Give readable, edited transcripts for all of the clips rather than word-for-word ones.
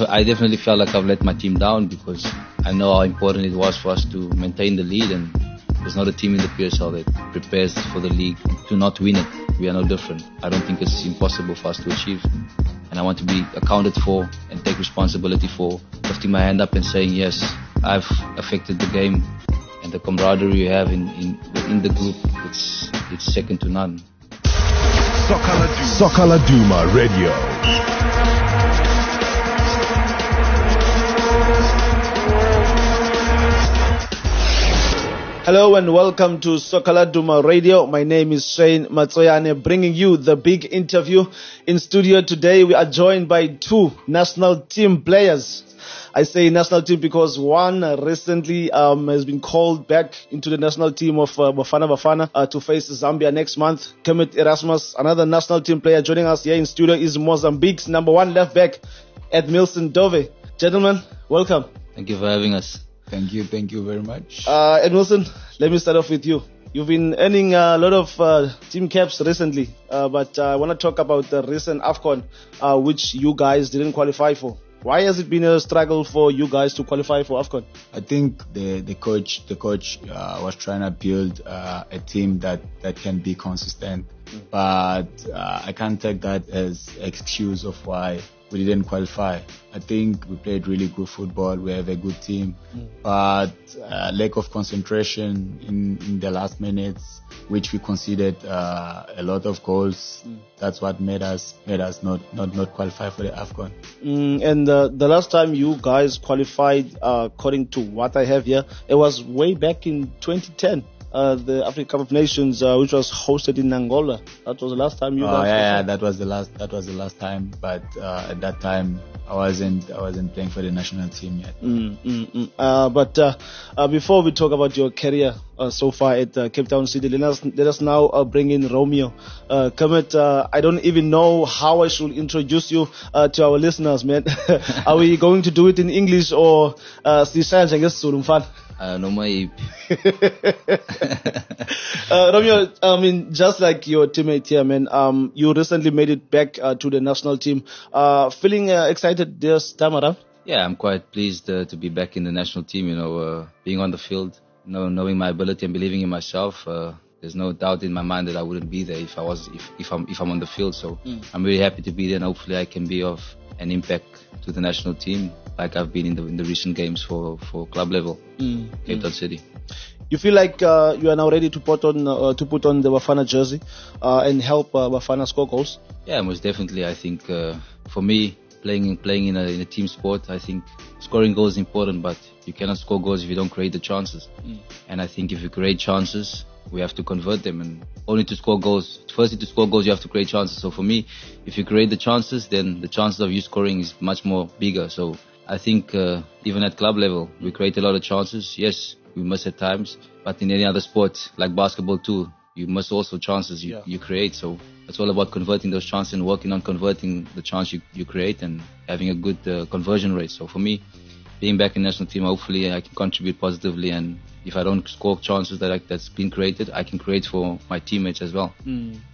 I definitely felt like I've let my team down because I know how important it was for us to maintain the lead, and there's not a team in the PSL that prepares for the league to not win it. We are no different. I don't think it's impossible for us to achieve, and I want to be accounted for and take responsibility for lifting my hand up and saying, yes, I've affected the game, and the camaraderie we have within the group, it's second to none. Soccer Laduma Radio. Hello and welcome to Soccer Laduma Radio. My name is Shane Matsoyane, bringing you the big interview. In studio today, we are joined by two national team players. I say national team because one recently has been called back into the national team of Bafana Bafana to face Zambia next month. Kermit Erasmus, another national team player joining us here in studio, is Mozambique's number one left back, Edmilson Dove. Gentlemen, welcome. Thank you for having us. Thank you very much. Edmilson, let me start off with you. You've been earning a lot of team caps recently, but I want to talk about the recent AFCON, which you guys didn't qualify for. Why has it been a struggle for you guys to qualify for AFCON? I think the coach was trying to build a team that can be consistent, but I can't take that as excuse of why we didn't qualify. I think we played really good football. We have a good team, but lack of concentration in the last minutes, which we conceded a lot of goals. That's what made us not qualify for the AFCON. And the last time you guys qualified, according to what I have here, it was way back in 2010. The African Cup of Nations, which was hosted in Angola. That was the last time you guys. Yeah, that was the last time. But at that time, I wasn't playing for the national team yet. But before we talk about your career so far at Cape Town City, let us now bring in Romeo. Kermit, I don't even know how I should introduce you to our listeners, man. Are we going to do it in English or No, my Romeo, I mean, just like your teammate here, man, you recently made it back to the national team. Feeling excited this time around? Yeah, I'm quite pleased to be back in the national team. Being on the field, knowing my ability and believing in myself. There's no doubt in my mind that I wouldn't be there if I'm on the field. So I'm really happy to be there, and hopefully I can be of an impact to the national team, like I've been in the recent games for club level, Cape Town City. You feel like you are now ready to put on the Bafana jersey and help Bafana score goals? Yeah, most definitely. I think for me, playing in a team sport, I think scoring goals is important, but you cannot score goals if you don't create the chances. And I think if you create chances, we have to convert them, and only to score goals. Firstly, to score goals, you have to create chances. So for me, if you create the chances, then the chances of you scoring is much more bigger. So I think even at club level, we create a lot of chances. Yes, we must at times, but in any other sport, like basketball too, you must also chances you create. So it's all about converting those chances and working on converting the chance you create and having a good conversion rate. So for me, being back in the national team, hopefully I can contribute positively, and if I don't score chances that's been created, I can create for my teammates as well.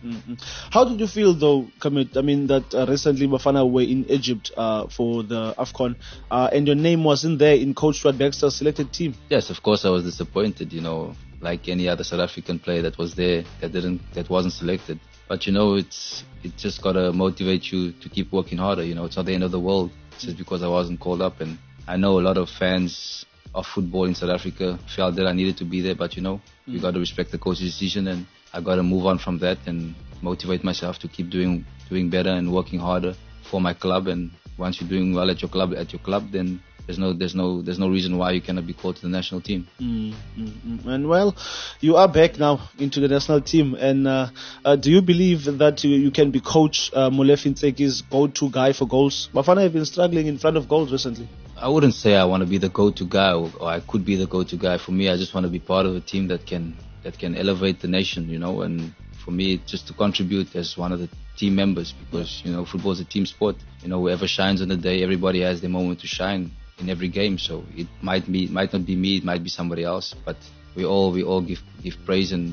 How did you feel though, Kermit? I mean that recently Bafana were in Egypt for the AFCON, and your name wasn't there in Coach Stuart Baxter's selected team. Yes, of course I was disappointed, like any other South African player that was there that wasn't selected. But it just gotta motivate you to keep working harder. It's not the end of the world just because I wasn't called up. And I know a lot of fans of football in South Africa felt that I needed to be there, but you got to respect the coach's decision, and I got to move on from that and motivate myself to keep doing better and working harder for my club. And once you're doing well at your club, then there's no reason why you cannot be called to the national team. And well, you are back now into the national team, and do you believe that you can be Coach Molefi Ntseki's go-to guy for goals? Bafana have been struggling in front of goals recently. I wouldn't say I want to be the go-to guy, or I could be the go-to guy. For me, I just want to be part of a team that can elevate the nation, and for me, just to contribute as one of the team members, because, football is a team sport. Whoever shines on the day, everybody has their moment to shine in every game. So it might not be me, it might be somebody else, but we all give praise, and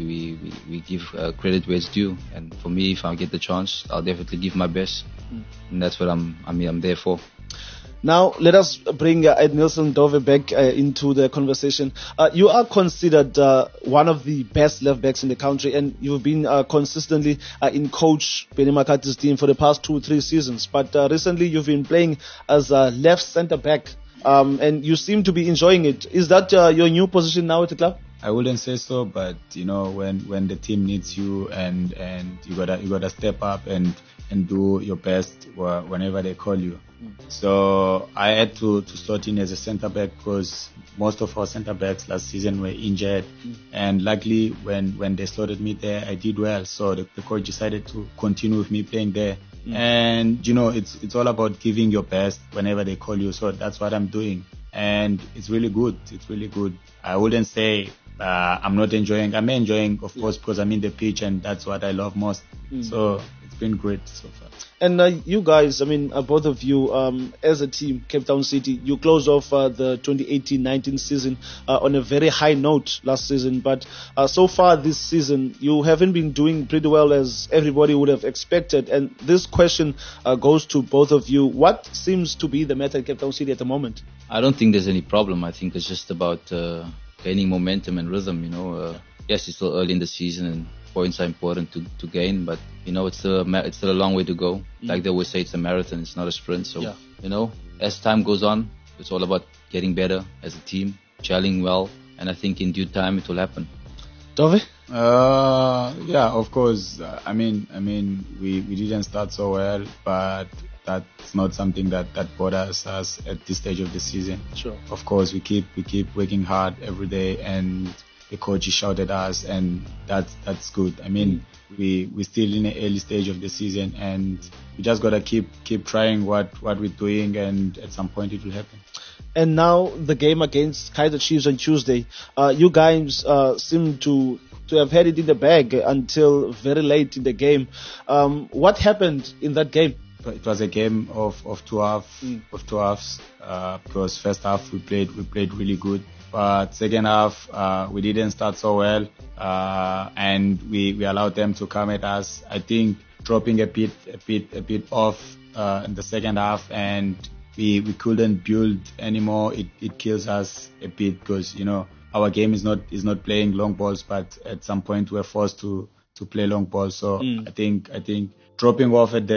we give credit where it's due. And for me, if I get the chance, I'll definitely give my best, and that's what I'm there for. Now, let us bring Ednilson Dove back into the conversation. You are considered one of the best left backs in the country, and you've been consistently in Coach Benny McCarthy's team for the past 2-3 seasons. But recently, you've been playing as a left centre back, and you seem to be enjoying it. Is that your new position now at the club? I wouldn't say so, but you know, when the team needs you and you gotta step up and do your best whenever they call you. So I had to slot in as a centre back because most of our centre backs last season were injured, and luckily when they slotted me there, I did well. So the coach decided to continue with me playing there. And you know, it's all about giving your best whenever they call you. So that's what I'm doing, and it's really good. It's really good. I wouldn't say I'm not enjoying. I'm enjoying, of course, because I'm in the pitch, and that's what I love most. So it's been great so far. And you guys, I mean, both of you, as a team, Cape Town City, you closed off the 2018-19 season on a very high note last season. But so far this season, you haven't been doing pretty well as everybody would have expected. And this question goes to both of you. What seems to be the matter at Cape Town City at the moment? I don't think there's any problem. I think it's just about gaining momentum and rhythm. You know, yes, it's still early in the season and points are important to gain, but you know, it's still a long way to go. Like they always say, it's a marathon, it's not a sprint. So you know, as time goes on, it's all about getting better as a team, gelling well, and I think in due time it will happen. Dove? Yeah, of course. I mean, we didn't start so well, but that's not something that bothers us at this stage of the season. Sure. Of course, we keep working hard every day, and the coach shouted at us, and that's good. I mean, we're still in the early stage of the season, and we just gotta keep trying what we're doing, and at some point it will happen. And now the game against Kaizer Chiefs on Tuesday, you guys seem to have had it in the bag until very late in the game. What happened in that game? It was a game of two halves. Because first half we played really good, but second half we didn't start so well, and we allowed them to come at us. I think dropping a bit off in the second half, and we couldn't build anymore. It kills us a bit because you know our game is not playing long balls, but at some point we're forced to play long balls. So I think dropping off at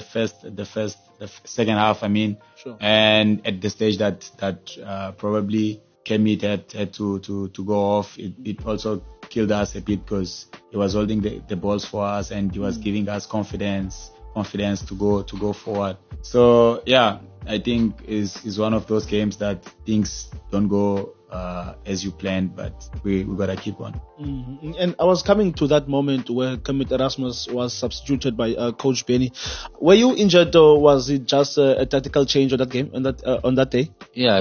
the second half, I mean, sure. And at the stage that probably Kemit had to go off, it also killed us a bit because he was holding the balls for us, and he was giving us confidence to go forward. So yeah, I think is one of those games that things don't go as you planned, but we gotta keep on. Mm-hmm. And I was coming to that moment where Kemit Erasmus was substituted by Coach Benny. Were you injured, or was it just a tactical change on that game on that day? Yeah,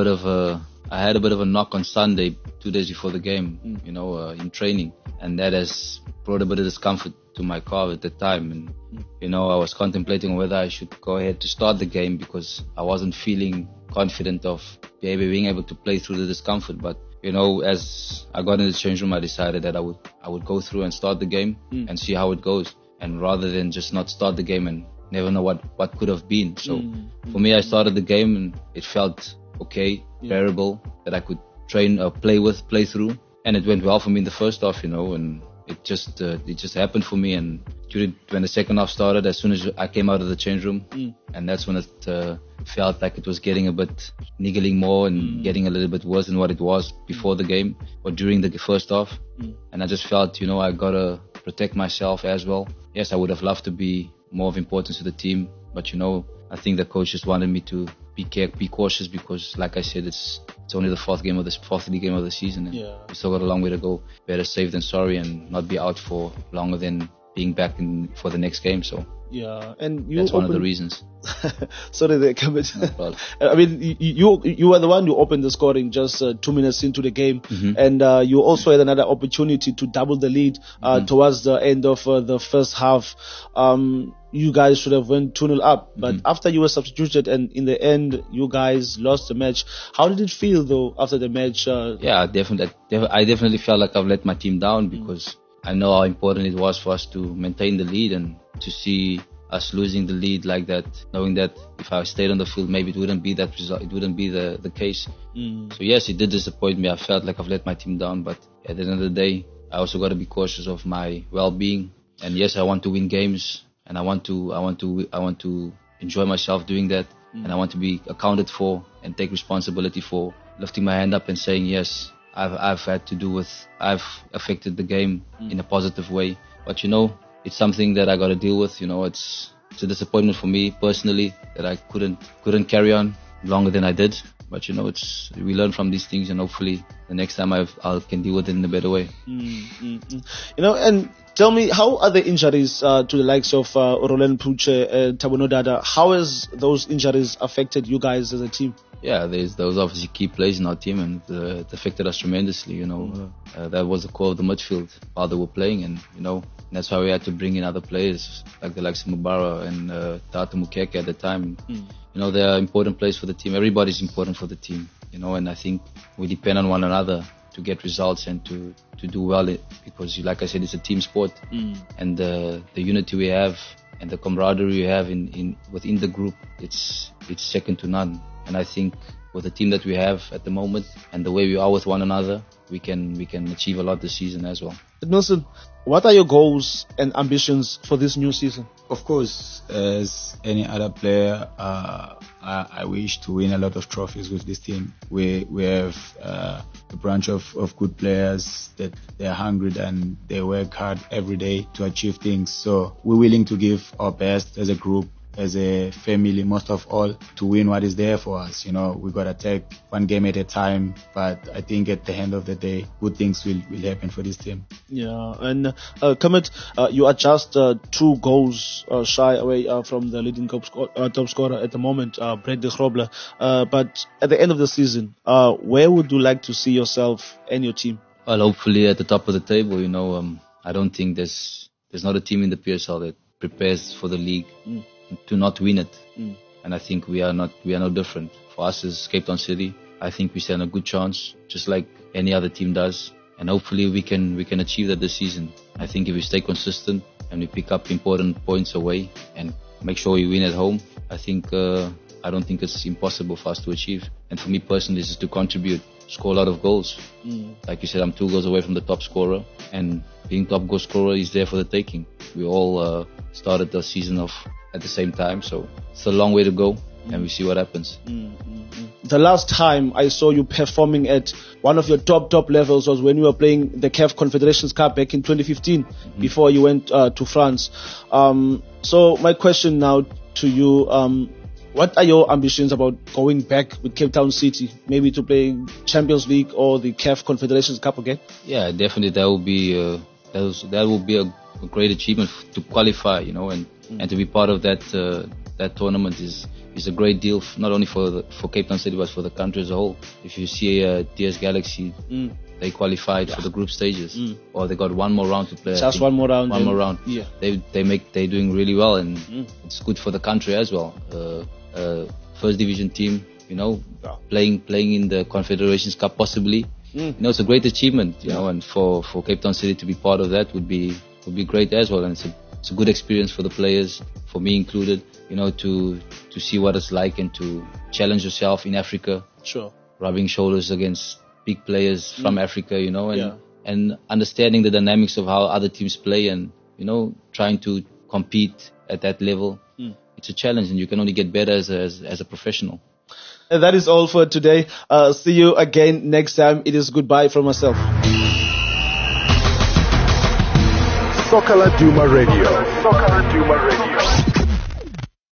I had a bit of a knock on Sunday, 2 days before the game, you know, in training, and that has brought a bit of discomfort to my calf at the time. And you know, I was contemplating whether I should go ahead to start the game because I wasn't feeling confident of being able to play through the discomfort. But you know, as I got in the change room, I decided that I would go through and start the game and see how it goes, and rather than just not start the game and never know what could have been. So for me, I started the game and it felt okay, bearable, that I could play through, and it went well for me in the first half, you know, and it just happened for me. And when the second half started, as soon as I came out of the change room, and that's when it felt like it was getting a bit niggling more and getting a little bit worse than what it was before the game or during the first half. And I just felt, you know, I gotta protect myself as well. Yes, I would have loved to be more of importance to the team, but you know, I think the coach just wanted me to be cautious because, like I said, it's only the fourth league game of the season, and we still got a long way to go. Better safe than sorry, and not be out for longer than being back for the next game. So yeah, and that's one of the reasons. Sorry, they come in. I mean, you were the one who opened the scoring just 2 minutes into the game, and you also had another opportunity to double the lead towards the end of the first half. You guys should have went 2-0 up, but after you were substituted and in the end you guys lost the match. How did it feel though after the match? Yeah, definitely. I definitely felt like I've let my team down because I know how important it was for us to maintain the lead and to see us losing the lead like that, knowing that if I stayed on the field, maybe it wouldn't be that result. It wouldn't be the case. So yes, it did disappoint me. I felt like I've let my team down, but at the end of the day, I also got to be cautious of my well-being. And yes, I want to win games, and I want to enjoy myself doing that, and I want to be accounted for and take responsibility for lifting my hand up and saying yes, I've affected the game in a positive way. But it's something that I got to deal with. It's a disappointment for me personally that I couldn't carry on longer than I did. But we learn from these things, and hopefully the next time I can deal with it in a better way. And tell me, how are the injuries to the likes of Roland Puche and Thabo Nodada? How has those injuries affected you guys as a team? Yeah, those obviously key players in our team, and it affected us tremendously. That was the core of the midfield while they were playing, and that's why we had to bring in other players like the likes of Mubara and Tata Mukeke at the time. They are important players for the team. Everybody's important for the team, and I think we depend on one another to get results and to do well, because like I said, it's a team sport, and the unity we have and the camaraderie we have within the group, it's second to none. And I think with the team that we have at the moment and the way we are with one another, we can achieve a lot this season as well. Nelson, what are your goals and ambitions for this new season? Of course, as any other player, I wish to win a lot of trophies with this team. We have a bunch of good players that they're hungry and they work hard every day to achieve things. So we're willing to give our best as a group, as a family, most of all, to win what is there for us. We got to take one game at a time, but I think at the end of the day, good things will happen for this team. Yeah, and Kermit, you are just 2 goals shy away from the leading top scorer at the moment, Brett de Grobler. But at the end of the season, where would you like to see yourself and your team? Well, hopefully at the top of the table. I don't think there's not a team in the PSL that prepares for the league to not win it. And I think we are no different. For us as Cape Town City, I think we stand a good chance, just like any other team does. And hopefully we can achieve that this season. I think if we stay consistent and we pick up important points away and make sure we win at home, I don't think it's impossible for us to achieve. And for me personally, it's just to contribute, score a lot of goals. Like you said, I'm 2 goals away from the top scorer, and being top goal scorer is there for the taking. We all started the season off at the same time, so it's a long way to go, and we see what happens. The last time I saw you performing at one of your top levels was when you were playing the CAF Confederations Cup back in 2015, before you went to France. So my question now to you, what are your ambitions about going back with Cape Town City, maybe to play Champions League or the CAF Confederations Cup again? Yeah, definitely. That will be a great achievement to qualify, and to be part of that tournament is a great deal, not only for Cape Town City but for the country as a whole. If you see DS Galaxy, they qualified for the group stages, or they got one more round to play. Just one more round. One more round. Yeah. They're doing really well, and it's good for the country as well. First division team, playing in the Confederations Cup possibly. It's a great achievement, and for Cape Town City to be part of that would be great as well. And it's a good experience for the players, for me included, to see what it's like and to challenge yourself in Africa. Sure. Rubbing shoulders against big players from Africa, and understanding the dynamics of how other teams play, and, trying to compete at that level. It's a challenge, and you can only get better as a professional. And that is all for today. See you again next time. It is goodbye from myself. Soccer Laduma Radio.